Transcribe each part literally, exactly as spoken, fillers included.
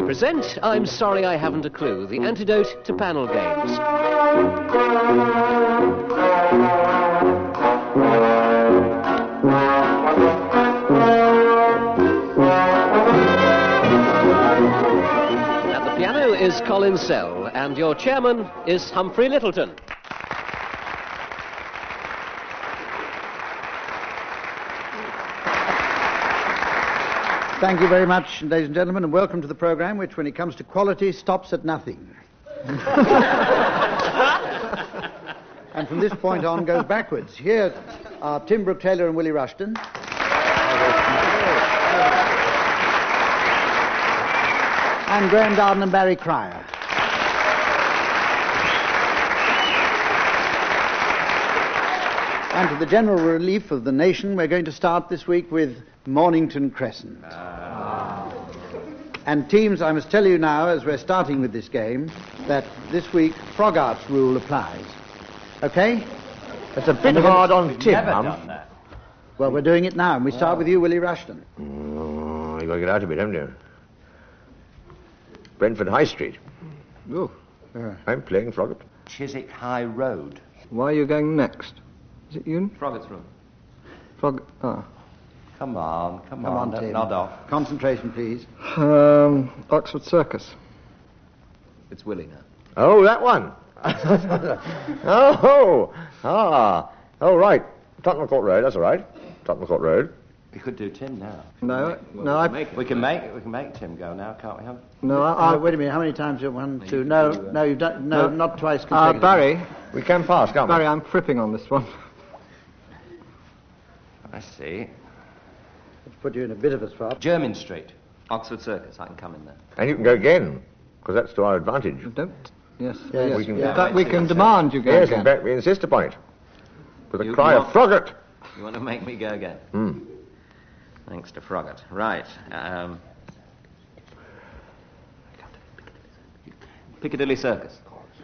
present I'm Sorry I Haven't a Clue, the antidote to panel games. At the piano is Colin Sell, and your chairman is Humphrey Littleton. Thank you very much, ladies and gentlemen, and welcome to the programme, which, when it comes to quality, stops at nothing. And from this point on, goes backwards. Here are Tim Brooke-Taylor and Willie Rushton. And Graham Darden and Barry Cryer. And to the general relief of the nation, we're going to start this week with Mornington Crescent. Ah. And teams, I must tell you now, as we're starting with this game, that this week Froggart's rule applies. Okay? It's a bit hard on Tim, Mum. Well, we're doing it now, and we start oh. with you, Willie Rushton. Oh, you've got to get out of it, haven't you? Brentford High Street. Oh. Uh, I'm playing Froggatt. Chiswick High Road. Why are you going next? Is it you? Froggatt's room. Frog... Ah. Come on, come, come on, on Tim. Nod off. Concentration, please. Um, Oxford Circus. It's Willie now. Oh, that one. oh, ah, oh, right. Tottenham Court Road, that's all right. Tottenham Court Road. We could do Tim now. No, well, no, we I... Can we can make it. We can make Tim go now, can't we? Have... No, I... Uh, wait a minute, how many times? One, two, no, no, you don't, no, no. not twice Uh, consecutively. Barry... We can pass, can't Barry, we? I'm fripping on this one. I see. Let's put you in a bit of a spot. Jermyn Street, Oxford Circus. I can come in there. And you can go again, because that's to our advantage. Don't... Yes, yes. yes. We can, yeah. that we can demand you go yes, again. in fact, we insist upon it. With a You cry of want- Froggatt. You want to make me go again? Hmm. Thanks to Froggatt. Right. Um, Piccadilly Circus.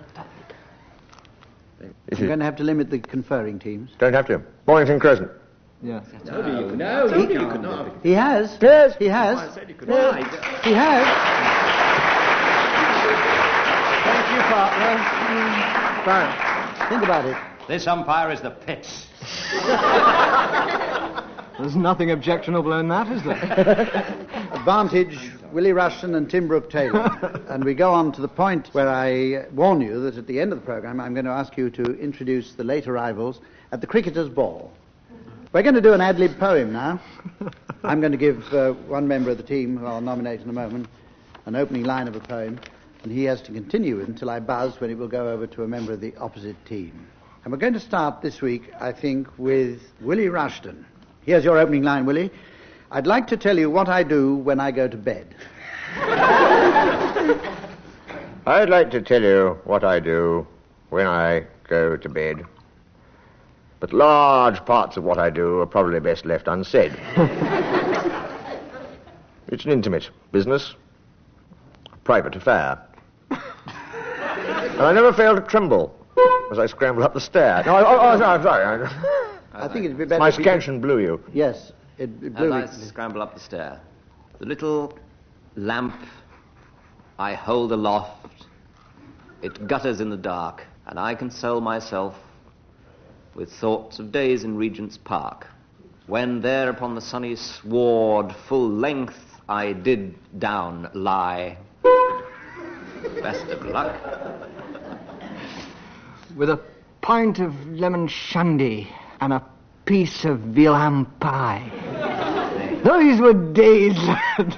You're going to have to limit the conferring teams. Don't have to. Mornington Crescent. Yes. No, no, no, no, you couldn't. He has. Yes. He has. I said you could. Yes. Right. He has. Thank you, partner. Barry, think about it. This umpire is the pits. There's nothing objectionable in that, is there? Advantage, Willie Rushton and Tim Brooke-Taylor. And we go on to the point where I warn you that at the end of the programme I'm going to ask you to introduce the late arrivals at the Cricketers' Ball. We're going to do an ad-lib poem now. I'm going to give uh, one member of the team, who I'll nominate in a moment, an opening line of a poem, and he has to continue it until I buzz, when it will go over to a member of the opposite team. And we're going to start this week, I think, with Willie Rushton. Here's your opening line, Willie. I'd like to tell you what I do when I go to bed. I'd like to tell you what I do when I go to bed. But large parts of what I do are probably best left unsaid. It's an intimate business, a private affair. And I never fail to tremble as I scramble up the stair. No, oh, oh, sorry, I'm sorry. I think it'd be better My if we scansion blew you. could- Yes, it, it blew As I me. scramble up the stair, the little lamp I hold aloft, it gutters in the dark, and I console myself with thoughts of days in Regent's Park, when there upon the sunny sward full length I did down lie. Best of luck. With a pint of lemon shandy and a piece of veal ham pie. Those were days, lad,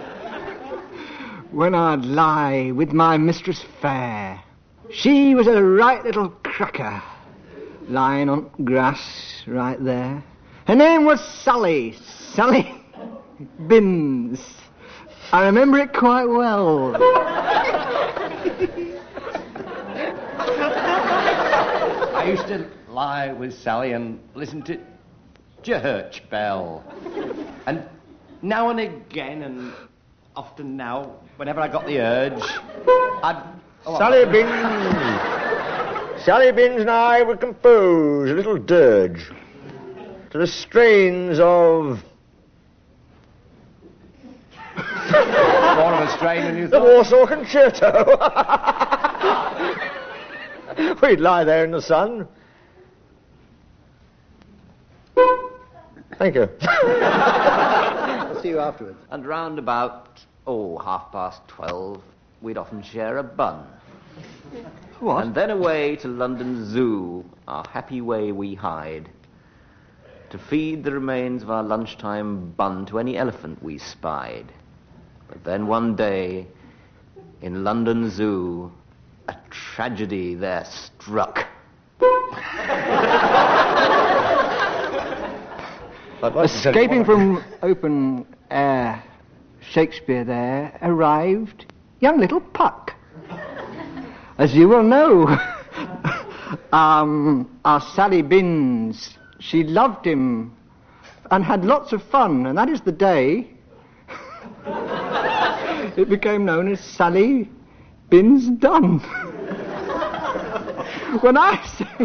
when I'd lie with my mistress fair. She was a right little cracker, lying on grass right there. Her name was Sally, Sally Binns. I remember it quite well. I used to lie with Sally and listen to church bell. And now and again, and often now, whenever I got the urge, I'd... Oh, Sally Binns. Sally Binns and I would compose a little dirge to the strains of... One of strain and you The thought... Warsaw Concerto. We'd lie there in the sun. Thank you. I'll see you afterwards. And round about, oh, half past twelve, we'd often share a bun. What? And then away to London Zoo, our happy way we hide, to feed the remains of our lunchtime bun to any elephant we spied. But then one day, in London Zoo, a tragedy there struck. Escaping from open air Shakespeare there arrived young little Puck. As you will know, um, our Sally Binns, she loved him and had lots of fun, and that is the day it became known as Sally Binns Done. When I say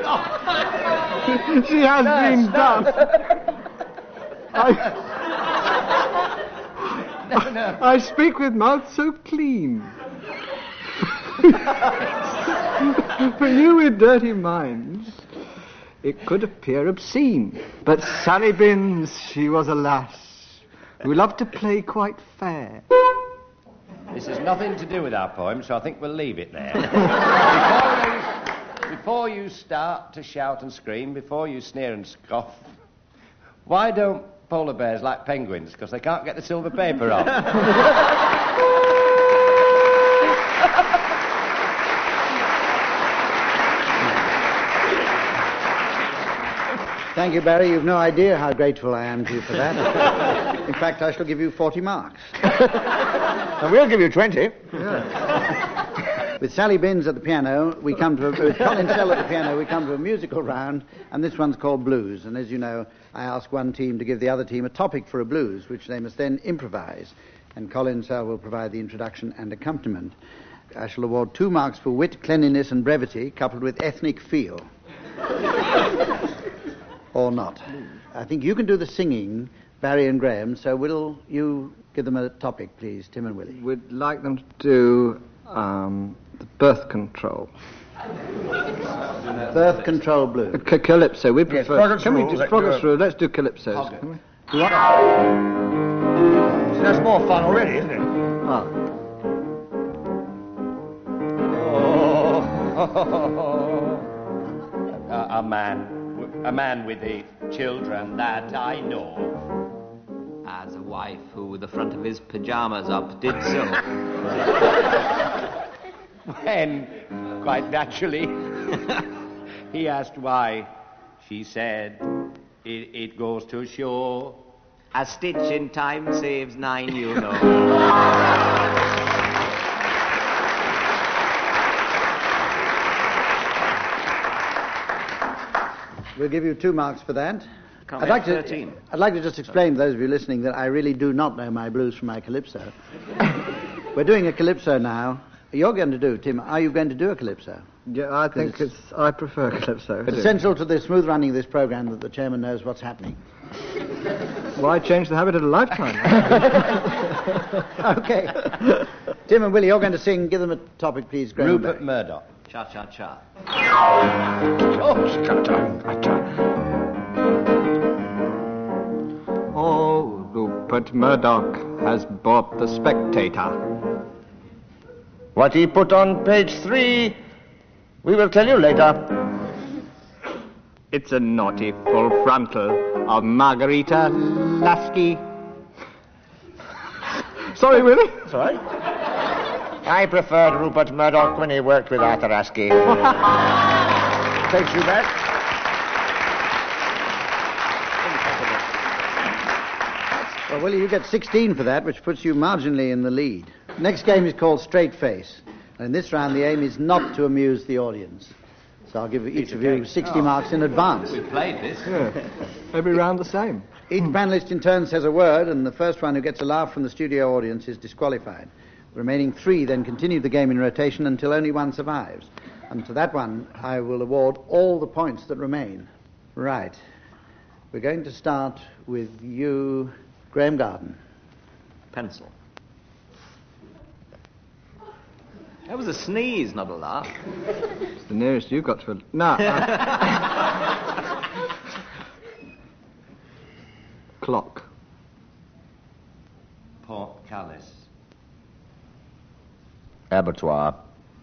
she has been done, I, I speak with mouth so clean. For you with dirty minds, it could appear obscene. But Sally Binns, she was a lass who loved to play quite fair. This has nothing to do with our poem, so I think we'll leave it there. before, you, before you start to shout and scream, before you sneer and scoff, why don't polar bears like penguins? Because they can't get the silver paper off. Thank you, Barry. You've no idea how grateful I am to you for that. In fact, I shall give you forty marks. And we'll give you twenty. With Sally Binns at the piano, we come to a, with Colin Sell at the piano, we come to a musical round, and this one's called Blues. And as you know, I ask one team to give the other team a topic for a blues, which they must then improvise. And Colin Sell will provide the introduction and accompaniment. I shall award two marks for wit, cleanliness, and brevity, coupled with ethnic feel. Or not. I think you can do the singing, Barry and Graham, so will you give them a topic, please, Tim and Willie? We'd like them to do um, the birth control. Birth control blues. C- calypso, we Yes, prefer. Frogger's Can we Rules, just let's frog do us it. through? Let's do calypsos. Okay. Can we? See, that's more fun already, isn't it? Ah. a, a man, a man with the children that I know. As a wife who, with the front of his pyjamas up, did so. When, quite naturally, he asked why, she said, it, it goes to show. A stitch in time saves nine, you know. We'll give you two marks for that. Can't I'd like, to, thirteen. I'd like to just explain to those of you listening that I really do not know my blues from my calypso. We're doing a calypso now. You're going to do, Tim, are you going to do a calypso? Yeah, I think It's- it's. I prefer calypso. It's essential to the smooth running of this program that the chairman knows what's happening. Why change the habit of a lifetime? Okay. Tim and Willie, you're going to sing. Give them a topic, please, Graham. Rupert Murdoch. Cha-cha-cha. Oh, Rupert Murdoch has bought the Spectator. What he put on page three, we will tell you later. It's a naughty full frontal of Margarita Lasky. Sorry, Willie. Sorry? I preferred Rupert Murdoch when he worked with Arthur Askey. Takes you back. Well, Willie, you get sixteen for that, which puts you marginally in the lead. Next game is called Straight Face. And in this round, the aim is not to amuse the audience. So I'll give each of you sixty marks in advance. We played this. Yeah. Every round the same. Each panelist in turn says a word, and the first one who gets a laugh from the studio audience is disqualified. The remaining three then continue the game in rotation until only one survives. And to that one, I will award all the points that remain. Right. We're going to start with you, Graham Garden. Pencil. That was a sneeze, not a laugh. It's the nearest you've got to a... No. I... Clock. Portcullis. Abattoir.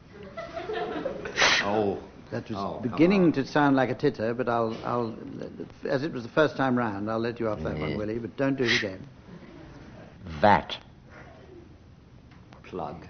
Oh. That was Oh, beginning to sound like a titter, but I'll, I'll, as it was the first time round, I'll let you off that one, Willie, but don't do it again. Vat. Plug.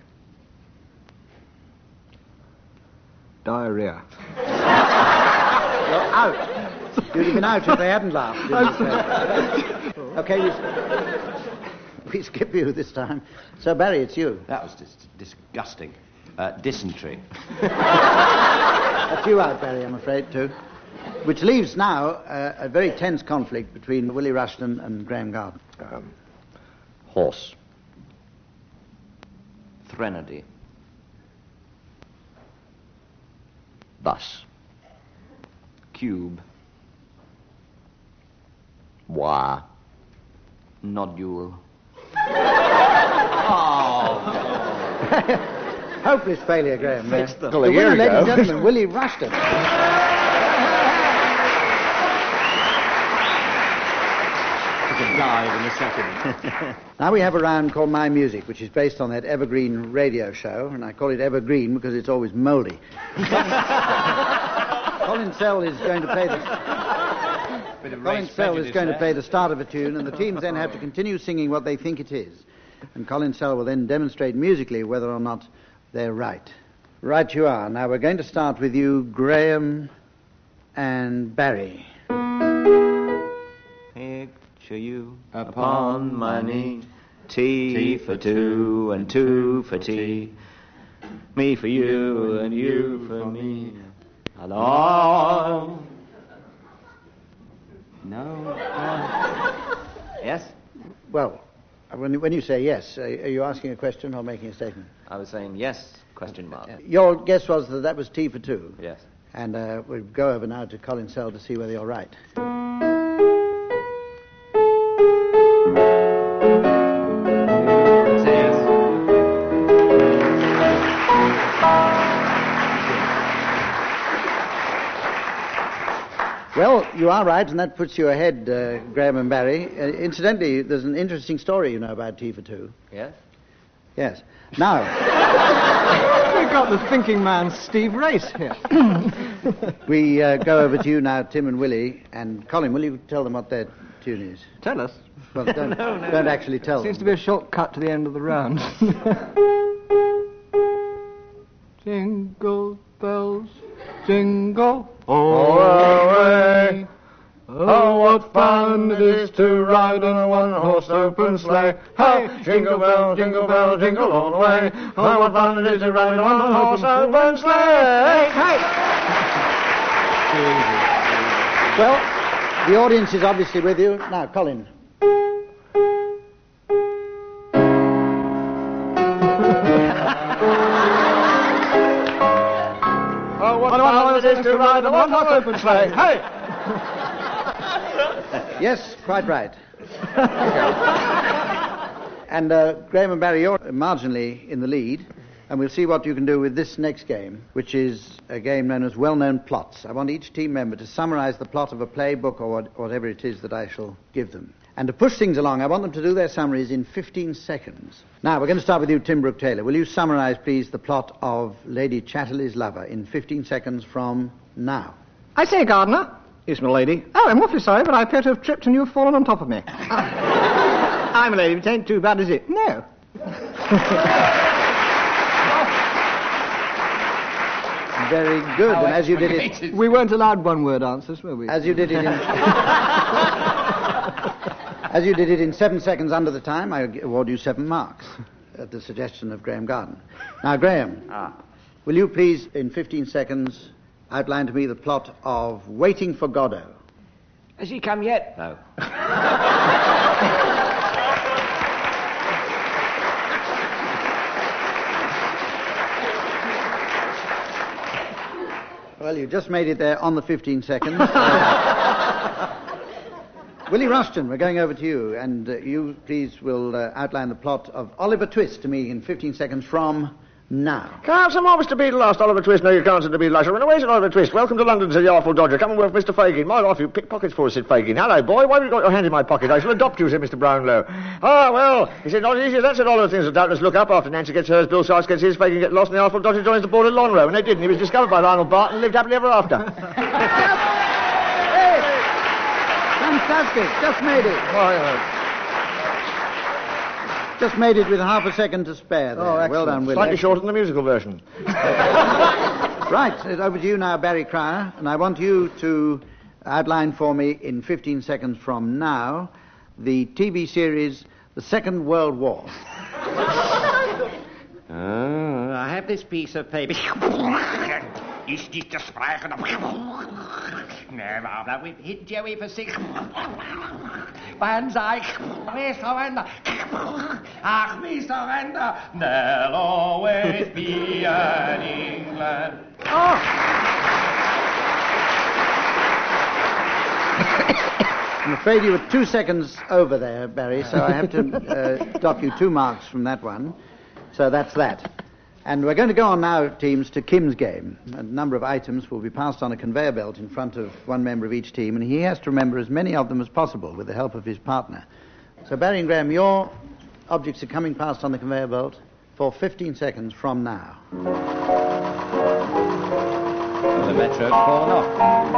Diarrhea. You're out. You'd have been out if they hadn't laughed. didn't you? Okay, we, we skip you this time. So, Barry, it's you. That was dis- disgusting. Uh, dysentery. That's you out, Barry, I'm afraid, too. Which leaves now uh, a very tense conflict between Willie Rushton and Graham Garden. Um, horse. Threnody. Bus. Cube. Wire. Nodule. Hopeless failure, Graham. There. the- the Well, a year winner, ladies and ago. gentlemen, Willie Rushton. Died in a second. Now we have a round called My Music, which is based on that Evergreen radio show, and I call it Evergreen because it's always mouldy. Colin Sell is going to play the... Bit of Colin race Sell is prejudice going to there. play the start of a tune, and the teams then have to continue singing what they think it is. And Colin Sell will then demonstrate musically whether or not they're right. Right you are. Now we're going to start with you, Graham and Barry. Picture you upon my knee. Tea for two and two for tea. Me for you and you for me. Along. No. Yes? Well, when, when you say yes, are, are you asking a question or making a statement? I was saying yes, question mark. Your guess was that that was tea for two. Yes. And uh, we'll go over now to Colin Sell to see whether you're right. Say yes. Well, you are right, and that puts you ahead, uh, Graham and Barry. Uh, incidentally, there's an interesting story, you know, about tea for two. Yes? Yes. Now, We've got the thinking man, Steve Race, here. we uh, go over to you now, Tim and Willie. And Colin, will you tell them what their tune is? Tell us. Well, don't, don't actually tell Seems to them. be a shortcut to the end of the round. Jingle bells, jingle all the way. Oh, what fun it is to ride in a one-horse open sleigh. Hey, jingle bell, jingle bell, jingle all the way. Oh, what fun it is to ride in a one-horse open sleigh. Hey! Well, the audience is obviously with you. Now, Colin. Oh, what fun it is to ride in a one-horse open sleigh. Hey! Yes, quite right. And uh, Graham and Barry, you're marginally in the lead, and we'll see what you can do with this next game, which is a game known as Well-Known Plots. I want each team member to summarize the plot of a play, book, or what, whatever it is that I shall give them. And to push things along, I want them to do their summaries in fifteen seconds. Now, we're going to start with you, Tim Brooke Taylor. Will you summarize, please, the plot of Lady Chatterley's Lover in fifteen seconds from now? I say, Gardner. Yes, my lady. Oh, I'm awfully sorry, but I appear to have tripped and you've fallen on top of me. I'm a lady, but it ain't too bad, is it? No. Very good. And as you did it, We weren't allowed one-word answers, were we? as you did it in, as you did it in seven seconds under the time, I award you seven marks at the suggestion of Graham Garden. Now, Graham, Ah. will you please, in fifteen seconds, outline to me the plot of Waiting for Godot? Has he come yet? No. Well, you just made it there on the fifteen seconds. Willie Rushton, we're going over to you, and uh, you, please, will uh, outline the plot of Oliver Twist to me in fifteen seconds from now. Can I have some more Mister Beadle? Asked Oliver Twist. No, you can't, said the Beadle. I said, where's Oliver Twist? Welcome to London, said the Artful Dodger. Come and work for Mister Fagin. My life, you pick pockets for us, said Fagin. Hello, boy. Why have you got your hand in my pocket? I shall adopt you, said Mister Brownlow. Ah, well, he said, not easy as that, said Oliver. Things will doubtless look up after Nancy gets hers, Bill Sykes gets his, Fagin gets lost, and the Artful Dodger joins the board at Longrow. And they didn't. He was discovered by Lionel Barton and lived happily ever after. Hey! Fantastic. Just made it. Oh, yeah. Just made it with half a second to spare there. Oh, excellent. Well done, Willie. Slightly shorter than the musical version. Right, it's over to you now, Barry Cryer, and I want you to outline for me in fifteen seconds from now the T V series The Second World War. Oh, I have this piece of paper. Ist nicht das Sprechen. Never with hit Joey for six. Banzai, we surrender. Ach, we surrender. There'll always be an England. Oh! I'm afraid you were two seconds over there, Barry, so I have to uh, dock you two marks from that one. So that's that. And we're going to go on now, teams, to Kim's game. A number of items will be passed on a conveyor belt in front of one member of each team, and he has to remember as many of them as possible with the help of his partner. So, Barry and Graham, your objects are coming past on the conveyor belt for fifteen seconds from now. Well, the metro's fallen off.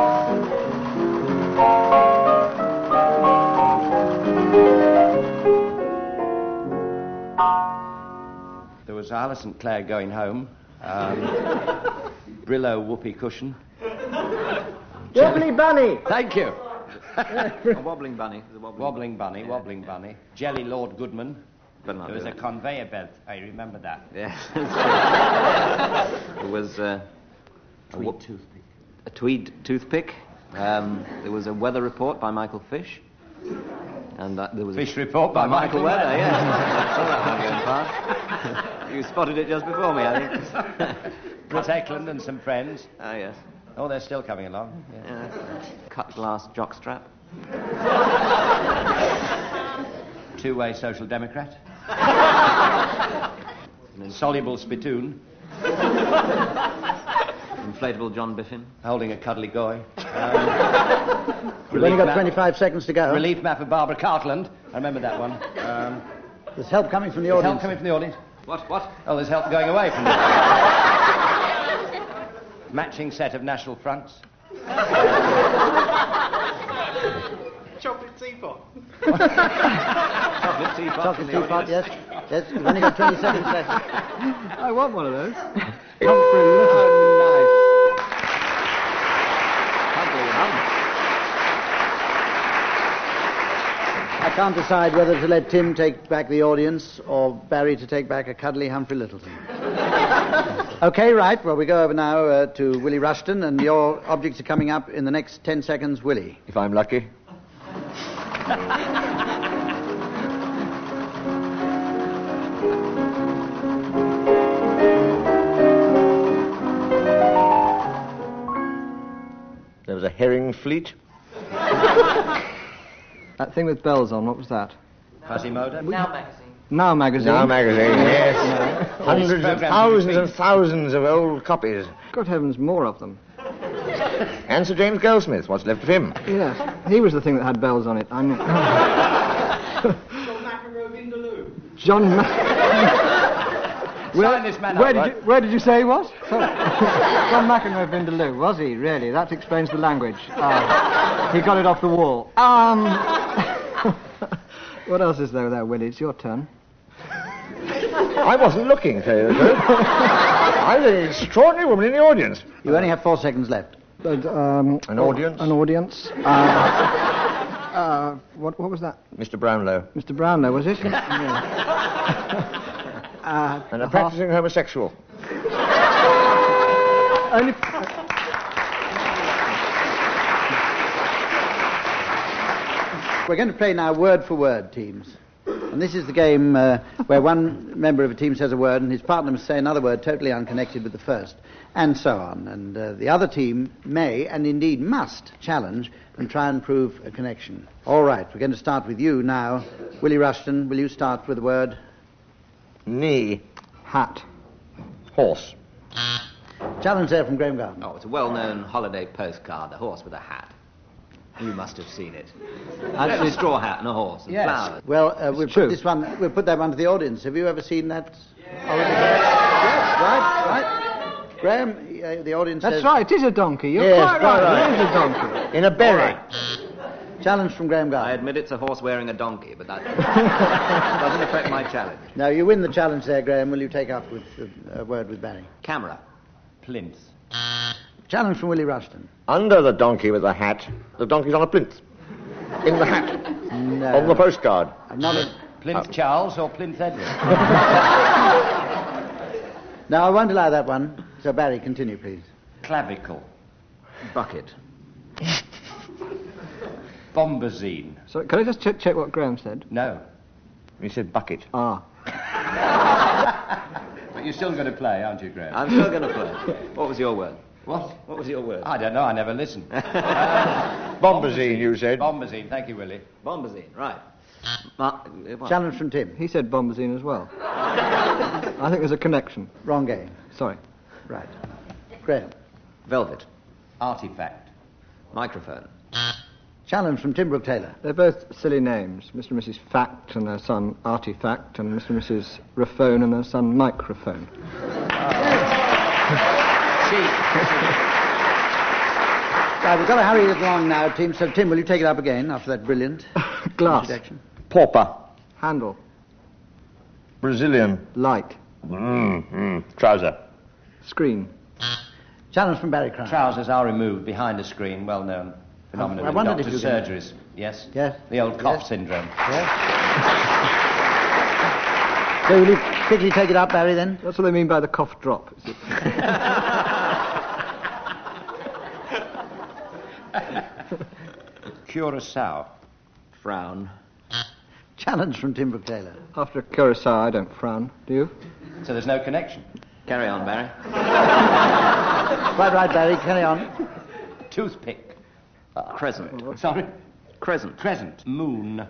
There was Alison Clare going home. Um, Brillo whoopee cushion. Wobbly bunny. Thank you. A wobbling bunny. A wobbling, Wobbling bunny, yeah. Wobbling bunny. Jelly Lord Goodman. But not There was a really. conveyor belt. I remember that. Yes. There was uh, a, Tweed wo- toothpick. a tweed toothpick. Um, there was a weather report by Michael Fish. And uh, there was Fish a report by, by Michael Michael Weather, Weather. yes. I saw that one going past. You spotted it just before me, I think. Chris Eklund and some friends. Ah, yes. Oh, they're still coming along. Yeah. Yeah. Cut glass jockstrap. Two-way Social Democrat. Soluble spittoon. Inflatable John Biffin. Holding a cuddly goy. Um, We've only got map- twenty-five seconds to go. Relief map of Barbara Cartland. I remember that one. Um, There's help coming from the there's audience. help coming from the audience. What? What? Oh, there's help going away from the matching set of national fronts. Chocolate teapot. Chocolate teapot. Chocolate teapot, yes. Yes, we've only got twenty seconds left. I want one of those. I can't decide whether to let Tim take back the audience or Barry to take back a cuddly Humphrey Littleton. OK, right. Well, we go over now uh, to Willie Rushton, and your objects are coming up in the next ten seconds. Willie. If I'm lucky. There was a herring fleet. That thing with bells on, what was that? Quasimodo. Now magazine. Now magazine. Now magazine, yes. Hundreds of Programmes thousands in and thousands of old copies. Good heavens, more of them. And Sir James Goldsmith, what's left of him? Yes, he was the thing that had bells on it. I knew. John McEnroe Vindaloo. John. Ma- Sign this man where up, did right? you Where did you say he was? Sorry. John McEnroe Vindaloo, was he really? That explains the language. Ah, he got it off the wall. Um. What else is there there, Willie? It's your turn. I wasn't looking, tell you the truth. I was an extraordinary woman in the audience. You only have four seconds left. But, um, An audience? An audience. Uh, uh, what, what was that? Mister Brownlow. Mister Brownlow, was it? Yeah. uh, And a half- practicing homosexual. Only. We're going to play now word for word, teams. And this is the game uh, where one member of a team says a word and his partner must say another word totally unconnected with the first, and so on. And uh, the other team may, and indeed must, challenge and try and prove a connection. All right, we're going to start with you now. Willie Rushton, will you start with the word? Knee. Hat. Horse. Challenge there from Graham Garden. Oh, it's a well-known holiday postcard, the horse with a hat. You must have seen it. Actually- A straw hat and a horse and Yes. flowers. Well, uh, we'll true. put this one. We'll put that one to the audience. Have you ever seen that? Holiday? Yes, right, right. Graham, uh, the audience That's says. right, it is a donkey. You're Yes, quite quite right. right. It is a donkey. In a berry. Challenge from Graham I Garden. admit it's a horse wearing a donkey, but that doesn't affect my challenge. Now, you win the challenge there, Graham. Will you take up with uh, a word with Barry? Camera. Plinth. Challenge from Willie Rushton. Under the donkey with the hat, the donkey's on a plinth. In the hat. No. On the postcard. I'm not a... Plinth Charles or Plinth Edward? No, I won't allow that one. So, Barry, continue, please. Clavicle. Bucket. Bombazine. So, can I just check, check what Graham said? No. He said bucket. Ah. But you're still going to play, aren't you, Graham? I'm still going to play. What was your word? What? What was your word? I don't know, I never listened. Bombazine, you said. Bombazine, thank you, Willie. Bombazine, right. Ma- uh, what? Challenge from Tim. He said bombazine as well. I think there's a connection. Wrong game. Sorry. Right. Graham. Velvet. Artifact. Microphone. Challenge from Tim Brooke Taylor. They're both silly names. Mister and Missus Fact and their son Artifact, and Mister and Missus Raphone and their son Microphone. Right, we've got to hurry it along now, Tim. So, Tim, will you take it up again after that brilliant Glass. introduction? Pauper. Handle. Brazilian. Light. Mm, mm. Trouser. Screen. Challenge from Barry Crown. Trousers are removed behind a screen, well known phenomenon I in wondered if doctors' you were gonna- surgeries. Yes? Yes. The old cough Yes. syndrome. So, will you quickly take it up, Barry, then? That's what they mean by the cough drop. Is it? Curacao. Frown. Challenge from Tim Brooke Taylor. After a curacao, I don't frown. Do you? So there's no connection. Carry on, Barry. Quite right, Barry. Carry on. Toothpick. Crescent. Sorry? Crescent. Crescent. Moon.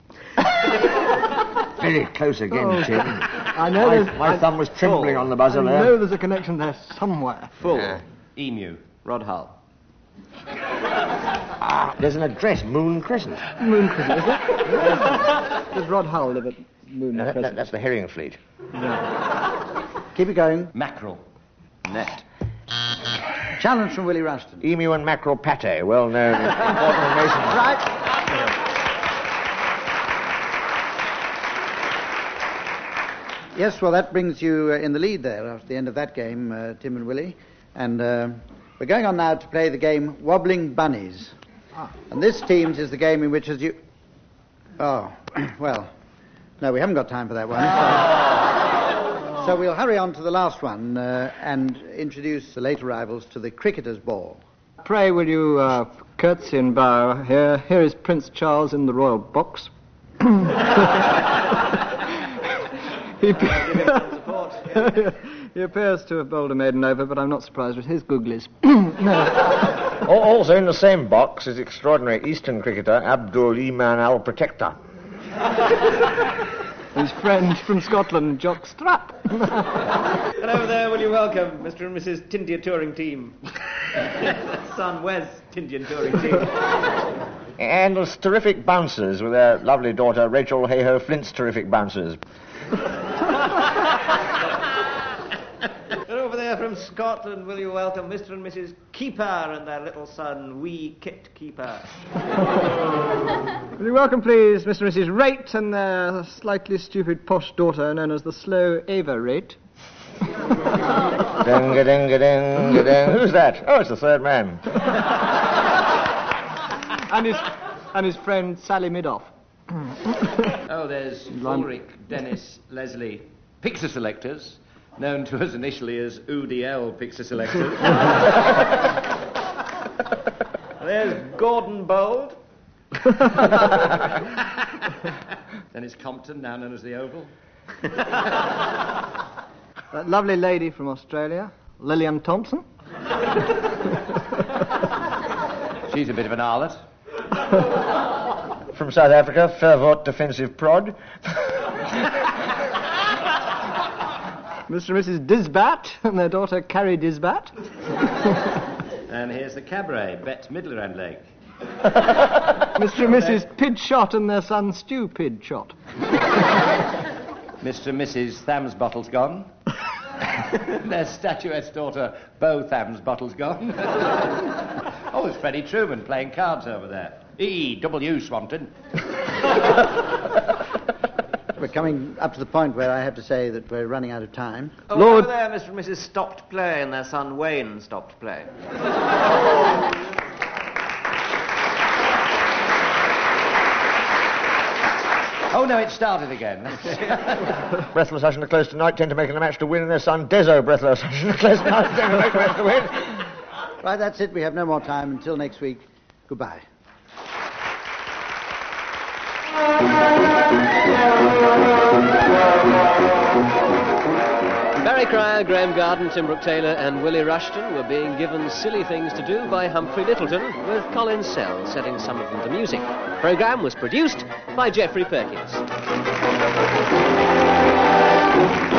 Very close again, Oh. Tim. I know My, there's... my I, thumb was trembling on the buzzer I there. know there's a connection there somewhere. Full. Yeah. Emu. Rod Hull. Ah, there's an address, Moon Crescent. Moon Crescent, is it? Does Rod Hull live at Moon No, that, Crescent? that, that's the herring fleet. Keep it going. Mackerel. Net. Challenge from Willie Rushton. Emu and mackerel pate, well known in important nations. Right. Yes, well, that brings you uh, in the lead there after the end of that game, uh, Tim and Willie. And uh, we're going on now to play the game Wobbling Bunnies. And this, teams, is the game in which, as you... Oh, well, no, we haven't got time for that one. So, so we'll hurry on to the last one uh, and introduce the late arrivals to the cricketers' ball. Pray, will you uh, curtsy and bow? Here, here is Prince Charles in the royal box. he, he appears to have bowled a maiden over, but I'm not surprised with his googlies. No. Al- Also in the same box is extraordinary Eastern cricketer Abdul Iman Al Protector. His friend from Scotland, Jock Strap. And over there, will you welcome Mister and Missus Tindia Touring Team. Son Wes Tindian Touring Team. And those terrific bouncers with their lovely daughter Rachel Hayho Flint's terrific bouncers. And over there from Scotland, will you welcome Mister and Missus Keeper and their little son, Wee Kit Keeper. Will you welcome, please, Mister and Missus Rate and their slightly stupid posh daughter known as the slow Ava Rate. Dinga dinga dinga ding. Who's that? Oh, it's the third man. and his and his friend Sally Midoff. Oh, there's Ulrich, Dennis, Leslie, Pixar Selectors, known to us initially as U D L Pixar Selectors. There's Gordon Bold. Dennis Compton, now known as the Oval. That lovely lady from Australia, Lillian Thompson. She's a bit of an harlot. From South Africa, Fervort Defensive Prod. Mister and Missus Disbat and their daughter Carrie Disbat. And here's the cabaret, Bet Midler and Leg. Mister and Missus Pidshot and their son Stu Pidshot. Mister and Missus Thams Bottle's gone. Their statuette's daughter, Beau Thams Bottle's gone. Oh, there's Freddie Truman playing cards over there. E W Swanton. We're coming up to the point where I have to say that we're running out of time. Oh, Lord- over there, Mister and Missus stopped play and their son Wayne stopped play. Oh, no, it started again. Breathless Hush and the Close tonight tend to make it a match to win, and their son Dezo, Breathless Hush and the Close tonight tend to make it a match to win. Right, that's it. We have no more time. Until next week, goodbye. Barry Cryer, Graham Garden, Tim Brooke Taylor and Willie Rushton were being given silly things to do by Humphrey Littleton, with Colin Sell setting some of them to music. The programme was produced by Geoffrey Perkins.